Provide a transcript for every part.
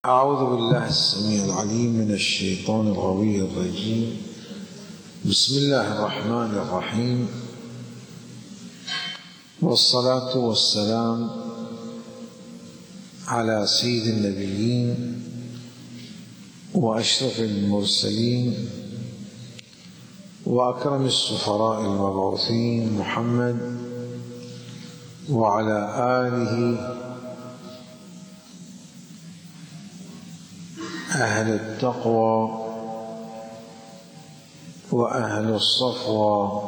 أعوذ بالله السميع العليم من الشيطان الغوي الرجيم. بسم الله الرحمن الرحيم، والصلاة والسلام على سيد النبيين وأشرف المرسلين وأكرم السفراء المبعوثين محمد وعلى آله أهل التقوى وأهل الصفوة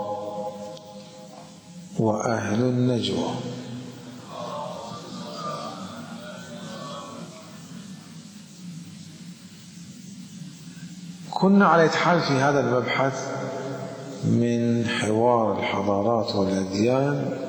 وأهل النجوى. كنا على إتحال في هذا المبحث من حوار الحضارات والأديان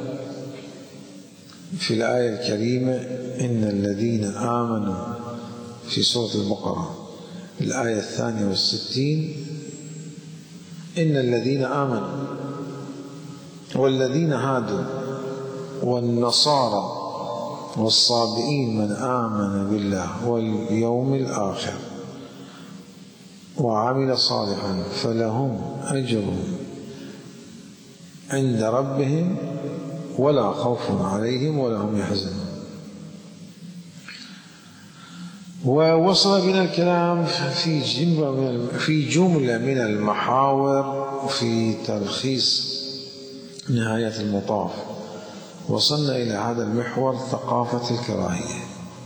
في الآية الكريمة إن الذين آمنوا في سورة البقرة الآية 62 إن الذين آمنوا والذين هادوا والنصارى والصابئين من آمن بالله واليوم الآخر وعمل صالحا فلهم أجرهم عند ربهم ولا خوف عليهم ولا هم يحزنون. ووصل بنا الكلام في جملة من المحاور في تلخيص نهاية المطاف. وصلنا إلى هذا المحور ثقافة الكراهية،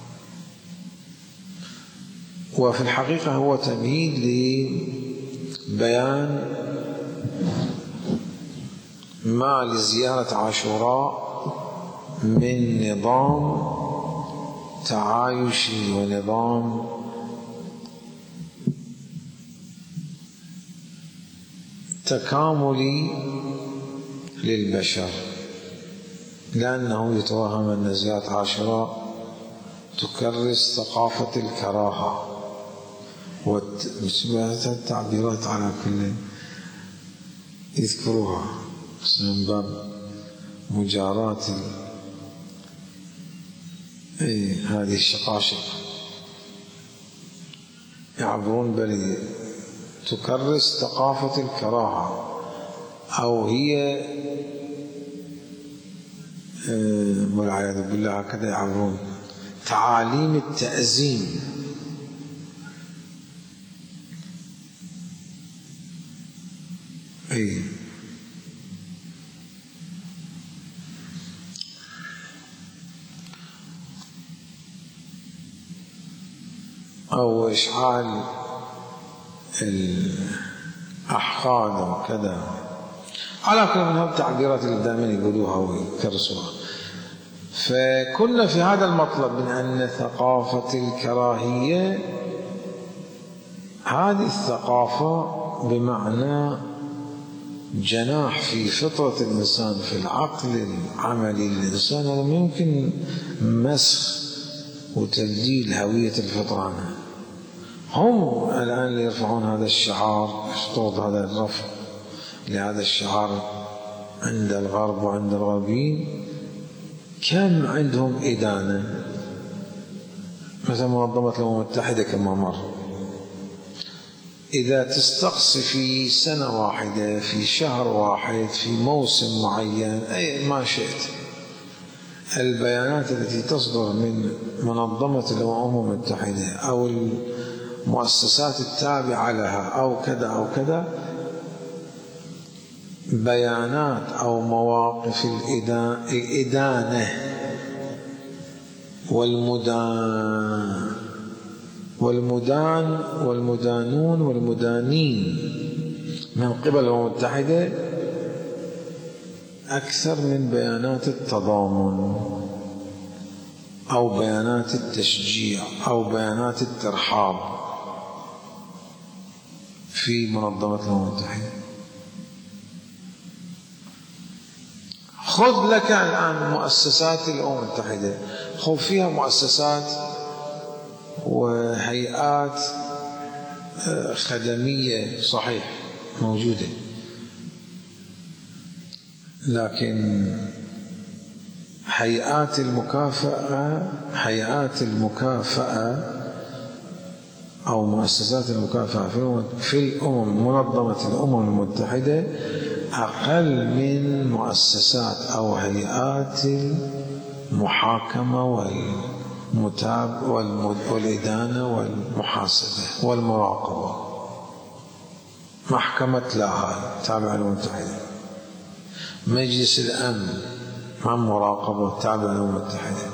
وفي الحقيقة هو تمهيد لبيان ما لزيارة عاشوراء من نظام تعايشي ونظام تكاملي للبشر، لأنه يتوهم أن زيارة عاشوراء تكرس ثقافة الكراهة والتعبيرات على كل يذكروها من باب مجاراة هذه الشقاشق، يعبرون بل تكرس ثقافة الكراهة، أو هي والعياذ بالله هكذا يعبرون تعاليم التأزيم. أو إشعال الأحقاد وكذا، على كل من التعبيرات اللي دائما يقولوها ويكرسوها. فكنا في هذا المطلب من أن ثقافة الكراهية هذه الثقافة بمعنى جناح في فطرة الإنسان، في العقل العملي للإنسان، هذا يمكن مسخ وتبديل هوية الفطرة عنها. هم الآن اللي يرفعون هذا الشعار، يشطوط هذا الرفع لهذا الشعار عند الغرب وعند الغربيين. كم عندهم إدانة، مثلا منظمة الأمم المتحدة كما مر، إذا تستقصي في سنة واحدة في شهر واحد في موسم معين أي ما شئت البيانات التي تصدر من منظمة الأمم المتحدة أو المؤسسات التابعة لها أو كذا أو كذا، بيانات أو مواقف الإدانة والمدانون والمدانين من قبل الأمم المتحدة أكثر من بيانات التضامن أو بيانات التشجيع أو بيانات الترحاب في منظمة الأمم المتحدة. خذ لك الآن مؤسسات الأمم المتحدة، خذ فيها مؤسسات وهيئات خدمية صحيح موجودة، لكن هيئات المكافأة أو مؤسسات المكافحة في الأمم منظمة الأمم المتحدة أقل من مؤسسات أو هيئات المحاكمة والإدانة والمحاسبة والمراقبة. محكمة لاهاي تابعة للأمم المتحدة، مجلس الأمن مع مراقبة تابعة للأمم المتحدة،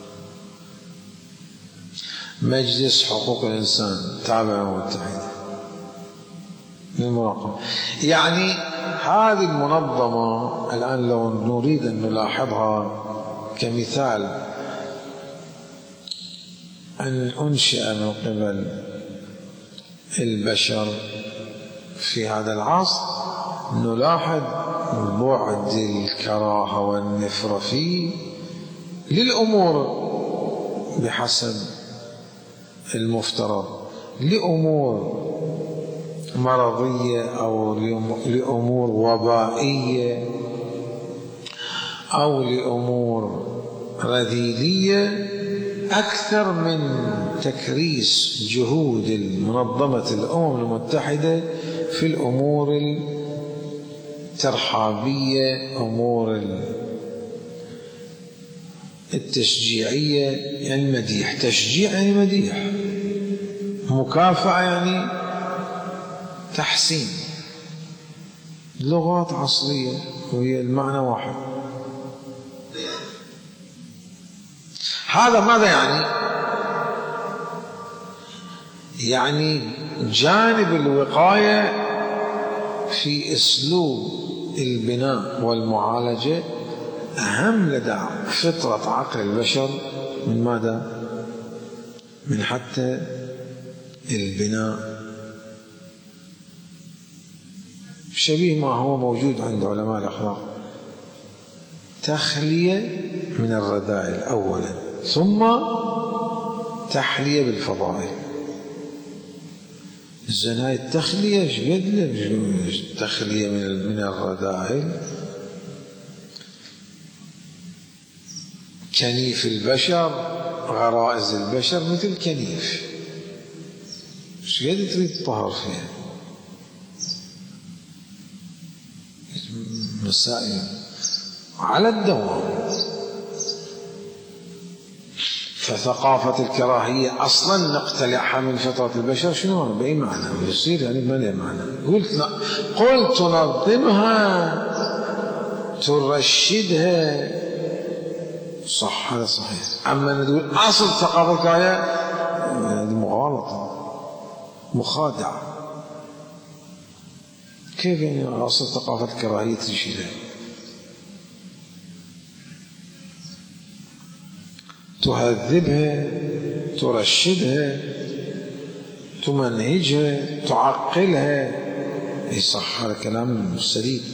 مجلس حقوق الإنسان تابع للأمم المتحدة للمراقبة. يعني هذه المنظمة الآن لو نريد أن نلاحظها كمثال أن أنشئ من قبل البشر في هذا العصر، نلاحظ بعد الكراهة والنفرة فيه للأمور بحسب المفترض، لأمور مرضية أو لأمور وبائية أو لأمور رذيلية، أكثر من تكريس جهود منظمة الأمم المتحدة في الأمور الترحابية، أمور التشجيعية، يعني مديح. تشجيع يعني مديح، مكافأة يعني تحسين. لغات عصرية وهي المعنى واحد. هذا ماذا يعني؟ يعني جانب الوقاية في أسلوب البناء والمعالجة أهم لدى فطرة عقل البشر من ماذا؟ من حتى البناء، شبيه ما هو موجود عند علماء الأخلاق. تخلية من الرذائل أولا، ثم تحلية بالفضائل. إذن هاي التخلية تخلية من الرذائل. كنيف البشر، غرائز البشر مثل كنيف، ايش قد تريد تطهر فيها؟ مسائل على الدوام. فثقافة الكراهية أصلا نقتلعها من فطرة البشر. شنو بأي معنى يصير؟ يعني ما له معنى. قلت تنظمها، ترشدها، صح، هذا صحيح. أما نقول أصل ثقافة الكراهية، هذه مغالطة، مخادعة. كيف يعني أصل ثقافة الكراهية ترشدها؟ تهذبها، ترشدها، تمنهجها، تعقلها. اي صح، هذا كلام سديد.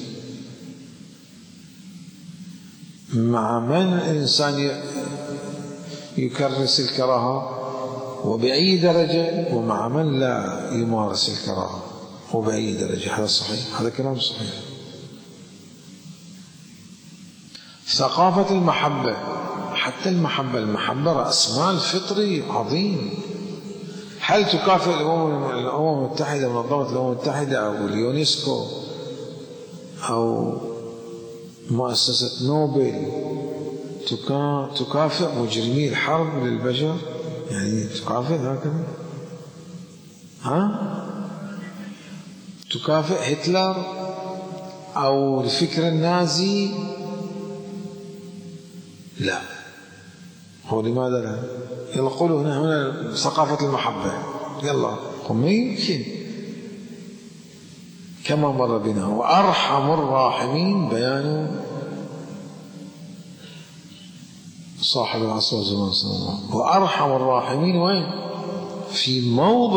مع من الإنسان يكرس الكراهة وبأي درجة، ومع من لا يمارس الكراهة وبأي درجة. هذا صحيح، هذا كلام صحيح. ثقافة المحبة، حتى المحبة رأس مال فطري عظيم. هل تكافئ الأمم المتحدة، منظمة الأمم المتحدة أو اليونسكو أو مؤسسة نوبل تكافئ مجرمي الحرب للبشر؟ يعني تكافئ هكذا؟ تكافئ هتلر أو الفكر النازي؟ لا. هو لماذا لا؟ يقولوا هنا ثقافة المحبة، يلا ما يمكن. كما مر بنا. وأرحم الراحمين بيان صاحب العصر والزمان صلى الله عليه وسلم. وأرحم الراحمين وين؟ في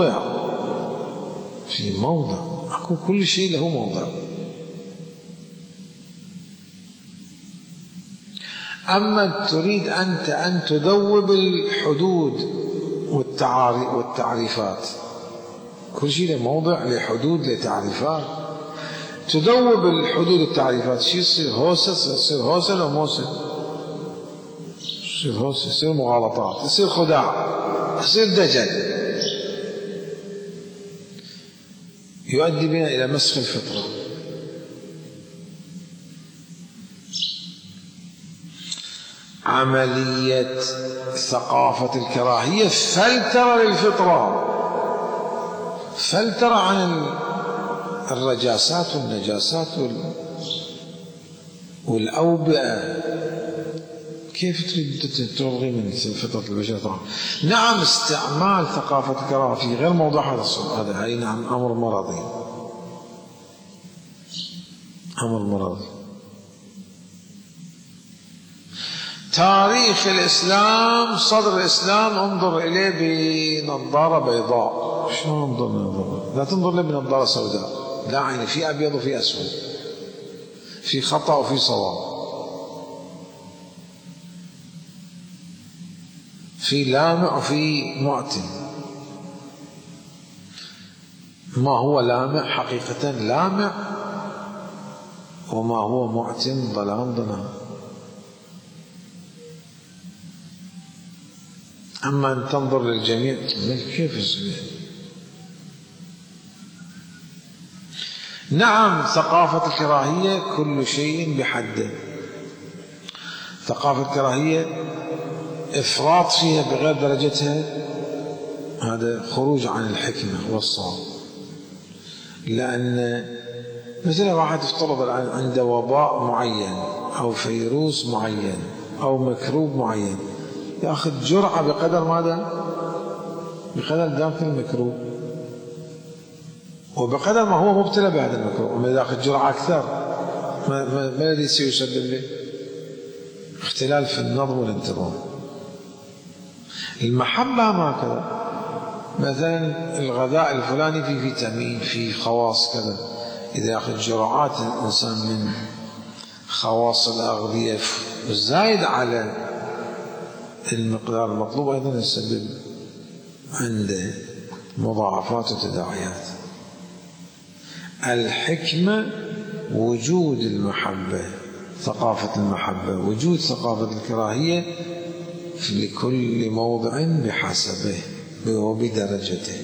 موضع أكو كل شيء له موضع. أما تريد أنت أن تذوب الحدود والتعريفات، كل شيء له موضع، لحدود، لتعريفات. تذوب الحدود والتعريفات، شيء يصير هوسة، يصير هوسة لو موسة، يصير هوسة، يصير مغالطات، يصير خداع، يصير دجل. يؤدي بنا إلى مسخ الفطرة. عملية ثقافة الكراهية فلترة للفطرة، فلترة عن الرجاسات والنجاسات والأوبئة. كيف تريد تلغي من فطرة البشر؟ نعم، استعمال ثقافة الكراهية في غير موضوع هذا الصوت، هذا أي نعم أمر مرضي، أمر مرضي. تاريخ الإسلام، صدر الإسلام انظر إليه بنظارة بيضاء. شلون انظر بنظارة؟ لا تنظر له بنظارة سوداء، لا، يعني في أبيض وفي أسود، في خطأ وفي صواب، في لامع وفي معتم. ما هو لامع حقيقة لامع، وما هو معتم ظلام ظلام. أما أن تنظر للجميع كيف السبيل؟ نعم، ثقافة الكراهية كل شيء بحده. ثقافة الكراهية إفراط فيها بغير درجتها هذا خروج عن الحكمة والصواب. لأن مثلا واحد افترض الآن عنده وباء معين أو فيروس معين أو مكروب معين، يأخذ جرعة بقدر ماذا؟ بقدر داخل المكروب، وبقدر ما هو مبتلى بهذا المكروب. أما إذا يأخذ جرعة أكثر ما الذي سيسبب له؟ اختلال في النظم والانتظام. المحبة ما كذا، مثلا الغذاء الفلاني فيه فيتامين، فيه خواص كذا، إذا يأخذ جرعات الإنسان من خواص الأغذية زايد على المقدار المطلوب، أيضا يسبب عنده مضاعفات وتداعيات. الحكمة وجود المحبة، ثقافة المحبة، وجود ثقافة الكراهية لكل موضع بحسبه وبدرجته.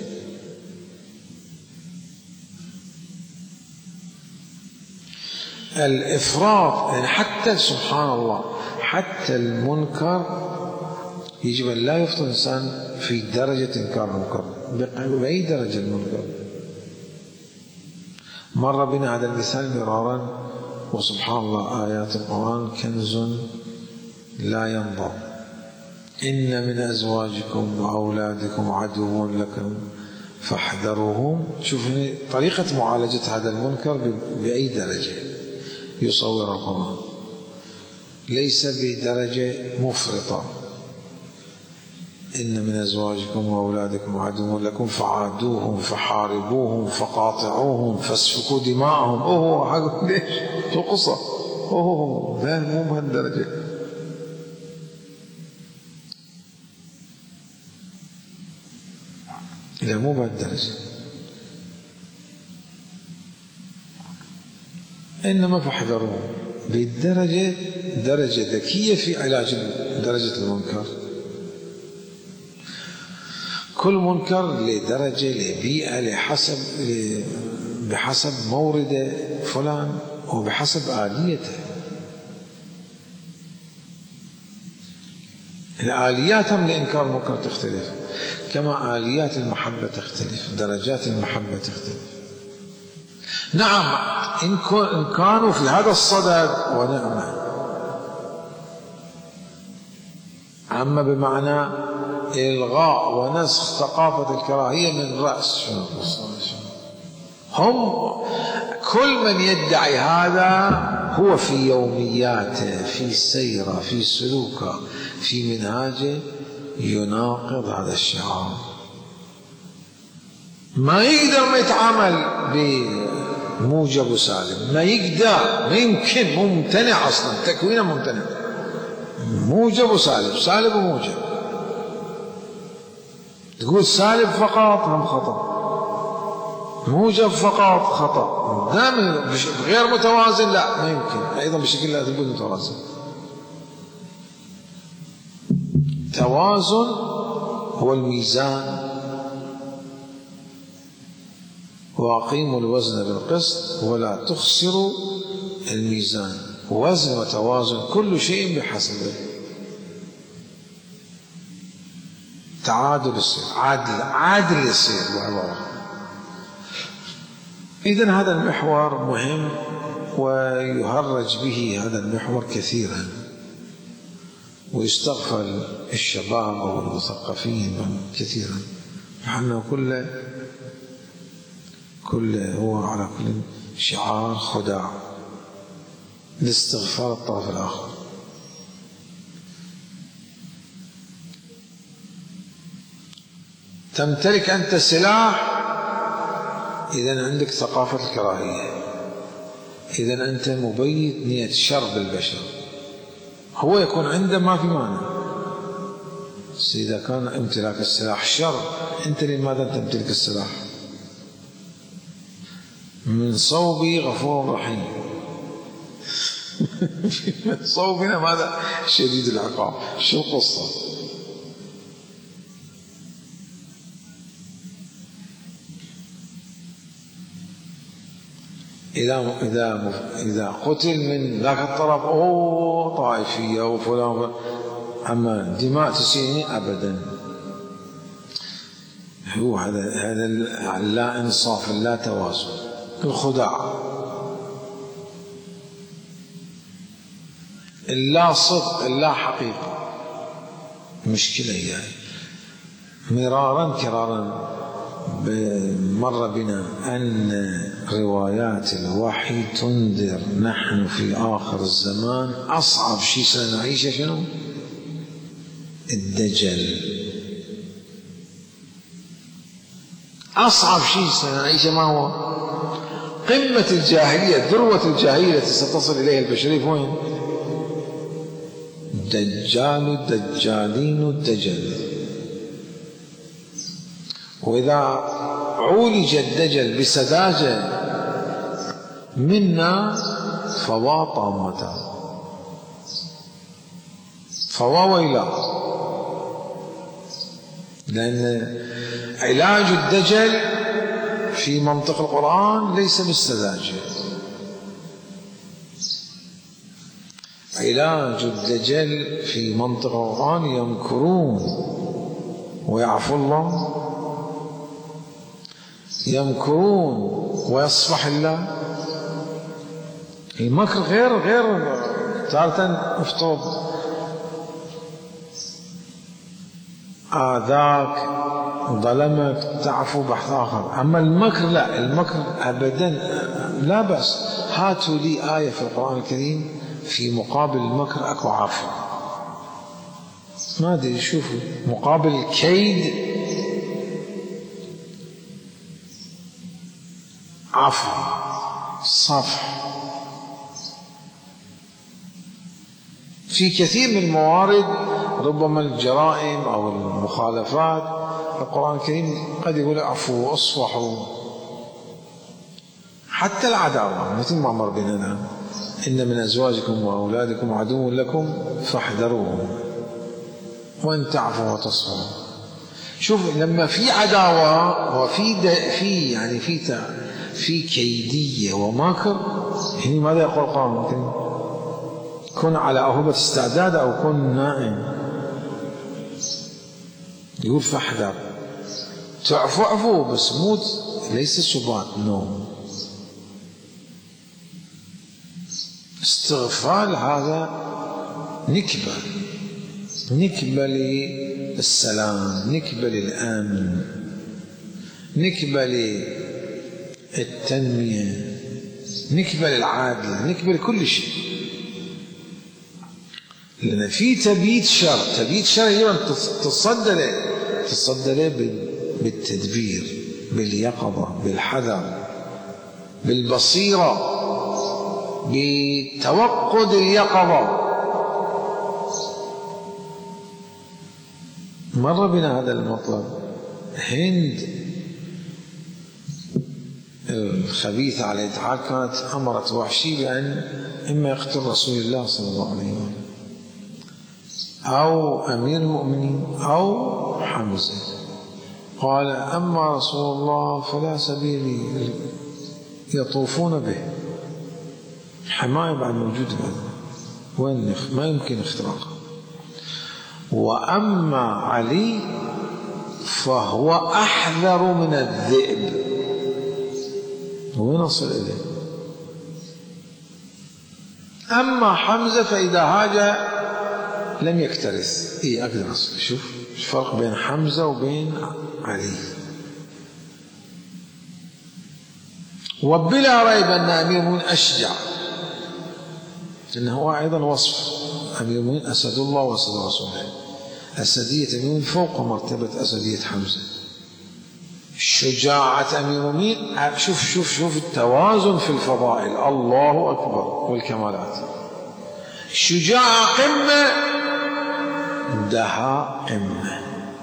الإفراط يعني حتى سبحان الله حتى المنكر يجب أن لا يفطر الإنسان في درجة إنكار المنكر. بأي درجة المنكر؟ مر بنا هذا المثال مرارا، وسبحان الله آيات القرآن كنز لا ينضب. إن من أزواجكم وأولادكم عدو لكم فاحذروهم. شوف طريقة معالجة هذا المنكر بأي درجة يصور القرآن، ليس بدرجة مفرطة. إن من أزواجكم وأولادكم عدو لكم فعادوهم فحاربوهم فقاطعوهم فاسفكوا دماءهم. أوه حق ليش شو القصة؟ أوه لا مو بهالدرجة. لا مو بهالدرجة، إنما فاحذروهم بالدرجة، درجة ذكية في علاج درجة المنكر. كل منكر لدرجة لبيئة بحسب مورد فلان وبحسب آليته. الآلياتهم لإنكار المنكر تختلف، كما آليات المحبة تختلف، درجات المحبة تختلف. نعم إن كانوا في هذا الصدد ونعمة، أما بمعنى إلغاء ونسخ ثقافة الكراهية من رأس هم كل من يدعي هذا هو في يومياته، في سيره، في سلوكه، في منهاجه يناقض هذا الشعار. ما يقدر ما يتعامل بموجب وسالب، ما يقدر، ما يمكن، ممتنع أصلا، تكوينه ممتنع. موجب وسالب، سالب وموجب. تقول سالب فقط هم خطأ، موجب فقط خطأ، دائما غير متوازن لا ما يمكن، أيضا بشكل لا تكون متوازن. توازن هو الميزان، وأقيموا الوزن بالقسط ولا تخسروا الميزان. وزن وتوازن كل شيء بحسبه، تعادل يصير، عادل يصير بعبارة. إذن هذا المحور مهم ويهرج به هذا المحور كثيرا، ويستغفل الشباب والمثقفين كثيرا، نحن كله هو على كل شعار خداع لاستغفال الطرف الآخر. تمتلك أنت سلاح، إذن عندك ثقافة الكراهية، إذن أنت مبيت نية شر بالبشر. هو يكون عنده ما في مانع، بس إذا كان امتلاك السلاح شر، أنت لماذا تمتلك السلاح؟ من صوبي غفور رحيم. من صوبنا ماذا؟ شديد العقاب. شو القصة؟ إذا قتل من ذاك الطرف طائفية وفلان، أما دماء تسيني أبدا. هو هذا اللا إنصاف، اللا توازن، الخداع، اللا صدق، اللا حقيقة. مشكلة هي مرارا كرارا مر بنا أن روايات الوحي تنذر نحن في آخر الزمان أصعب شيء سنعيشه شنو؟ الدجل. أصعب شيء سنعيشه ما هو؟ قمة الجاهلية، ذروة الجاهلية التي ستصل إليها البشرية وين؟ دجال الدجالين الدجل. وإذا عولج الدجل بسذاجة منا فوا طامتا، فوا ويلا. لأن علاج الدجل في منطق القرآن ليس بالسذاجة. علاج الدجل في منطق القرآن يمكرون ويعفو الله، يمكرون ويصفح الله. المكر غير تارة افترض آذاك ظلمك تعفو بحث آخر، أما المكر لا، المكر أبدا لا بأس. هاتوا لي آية في القرآن الكريم في مقابل المكر أكو عفو. ما أدري، شوفوا مقابل الكيد عفو، صفح. في كثير من الموارد ربما الجرائم أو المخالفات القرآن الكريم قد يقول عفو اصفحوا. حتى العداوة مثل ما أمر بنا إن من أزواجكم وأولادكم عدو لكم فاحذروهم وإن تعفوا وتصفحوا. شوف لما في عداوة وفي يعني في كيدية ومكر، هنا ماذا يقول القرآن الكريم؟ كن على أهبة استعداد أو كن نائم. يقول فاحذر، تعفو عفو بس موت، ليس سبات نوم. استغفال هذا نكبة للسلام، نكبة للآمن، نكبة للتنمية، نكبة للعادل، نكبة لكل شيء. لأن في تبييت شر هي تصدى له بالتدبير، باليقظة، بالحذر، بالبصيرة، بتوقد اليقظة. مر بنا هذا المطلب. هند الخبيثة على الاتحاد كانت أمرت وحشي بأن إما يقتل رسول الله صلى الله عليه وسلم أو أمير المؤمنين أو حمزة. قال أما رسول الله فلا سبيل يطوفون به، حماية بعد موجودة وين ما يمكن اختراقها. وأما علي فهو أحذر من الذئب. وين نصل إليه؟ أما حمزة فإذا هاج لم يكترث. إيه أقدر أصل. شوف الفرق بين حمزة وبين علي. وبلا ريب أن أمير المؤمنين أشجع، إنه أيضا وصف أمير المؤمنين أسد الله وأسد رسوله. أسدية أمير المؤمنين فوق مرتبة أسدية حمزة. شجاعة أمير المؤمنين، شوف التوازن في الفضائل، الله أكبر والكمالات. شجاعة قمة، دهاء قمة،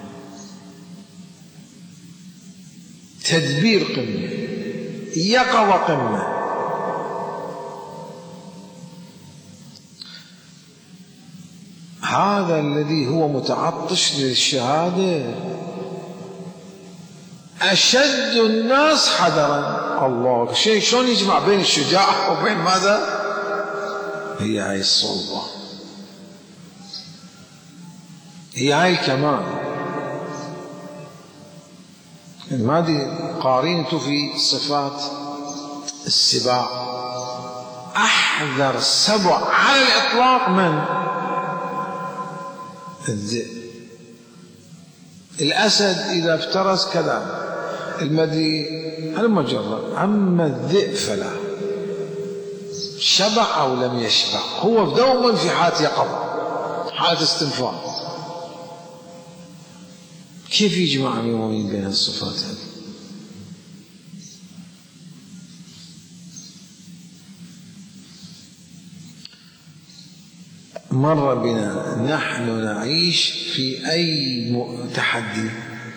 تدبير قمة، يقظة قمة. هذا الذي هو متعطش للشهادة أشد الناس حذرا. الله شيء شلون يجمع بين الشجاعة وبين ماذا؟ هي هاي الصلبة، هي هاي الكمال. المادي قارنته في صفات السباع، أحذر سبع على الإطلاق من الذئب. الأسد إذا افترس كذا المدري هل مجرد، أما الذئب فلا، شبع أو لم يشبع هو دوما في حالة يقظة، حالة استنفار. كيف يجمع أمير المؤمنين بين الصفات هذه؟ مر بنا نحن نعيش في أي تحدي.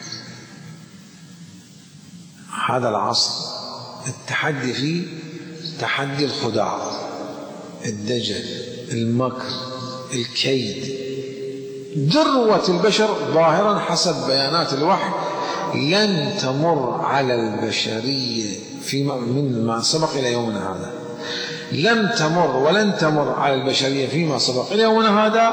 هذا العصر التحدي فيه تحدي الخداع، الدجل، المكر، الكيد. ذروة البشر ظاهرا حسب بيانات الوحي لن تمر على البشرية مما سبق إلى يومنا هذا، لم تمر ولن تمر على البشرية فيما سبق إلى يومنا هذا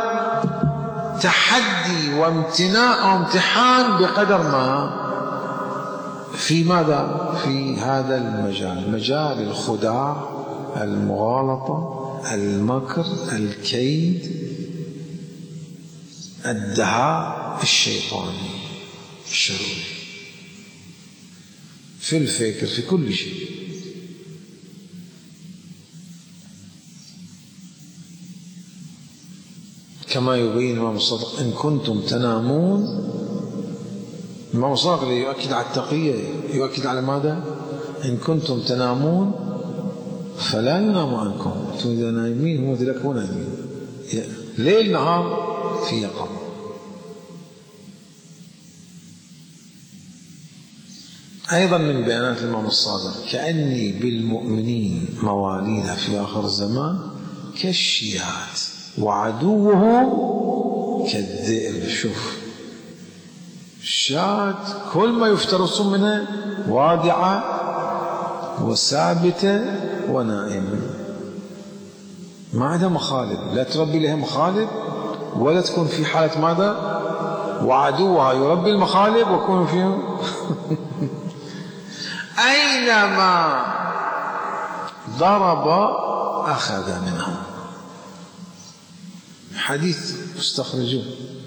تحدي وامتناع وامتحان بقدر ما في ماذا؟ في هذا المجال، مجال الخداع، المغالطة، المكر، الكيد، الدهاء الشيطاني الشروري، في الفكر، في كل شيء. كما يبين الإمام الصادق إن كنتم تنامون. الإمام الصادق يؤكد على التقية، يؤكد على ماذا؟ إن كنتم تنامون فلا ينام عنكم. أنتم إذا نايمين هم ذلك نايمين، ليل نهار في يقظة. أيضا من بيانات الإمام الصادق كأني بالمؤمنين مواليد في آخر الزمان كالشيات وعدوه كالذئب. شوف الشاة كل ما يفترسون منها وادعة وثابتة ونائمة، ما عندها مخالب، لا تربي لها مخالب ولا تكون في حالة ماذا؟ وعدوها يربي المخالب ويكون فيه أينما ضرب أخذ منها. حديث مستخرجوه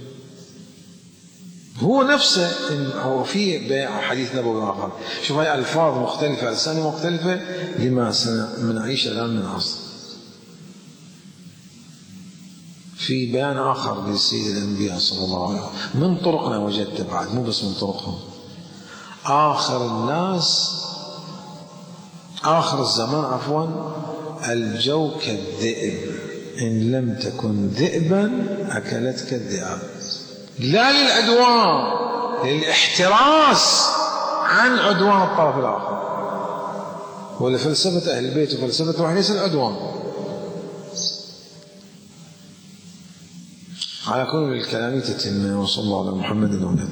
هو نفسه، هو في حديث نبوي آخر. شوف هاي ألفاظ مختلفة، ألسنة مختلفة لما نعيش الآن من عصر. في بيان آخر لسيد الأنبياء صلى الله عليه وسلم من طرقنا وجدت بعد، مو بس من طرقهم. آخر الناس، آخر الزمان عفوا، الجو كالذئب، إن لم تكن ذئبا أكلتك الذئاب. لا للعدوان، للاحتراس عن عدوان الطرف الآخر. ولفلسفة أهل البيت وفلسفة الوحي ليس العدوان. على كل الكلام تتم. وصلى الله على محمد وعلى